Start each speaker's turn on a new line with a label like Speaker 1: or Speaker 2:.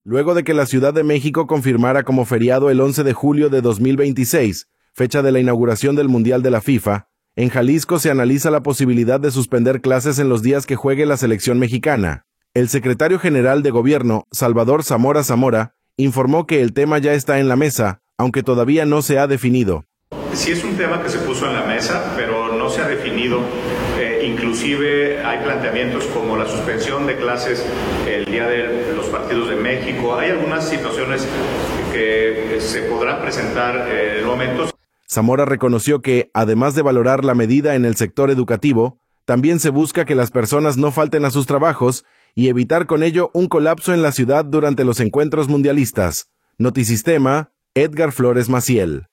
Speaker 1: Luego de que la Ciudad de México confirmara como feriado el 11 de julio de 2026, fecha de la inauguración del Mundial de la FIFA, en Jalisco se analiza la posibilidad de suspender clases en los días que juegue la selección mexicana. El secretario general de Gobierno, Salvador Zamora Zamora, informó que el tema ya está en la mesa, aunque todavía no se ha definido.
Speaker 2: Sí es un tema que se puso en la mesa, pero no se ha definido. Inclusive hay planteamientos como la suspensión de clases el día de los partidos de México. Hay algunas situaciones que se podrán presentar en el momento.
Speaker 1: Zamora reconoció que, además de valorar la medida en el sector educativo, también se busca que las personas no falten a sus trabajos y evitar con ello un colapso en la ciudad durante los encuentros mundialistas. Notisistema, Edgar Flores Maciel.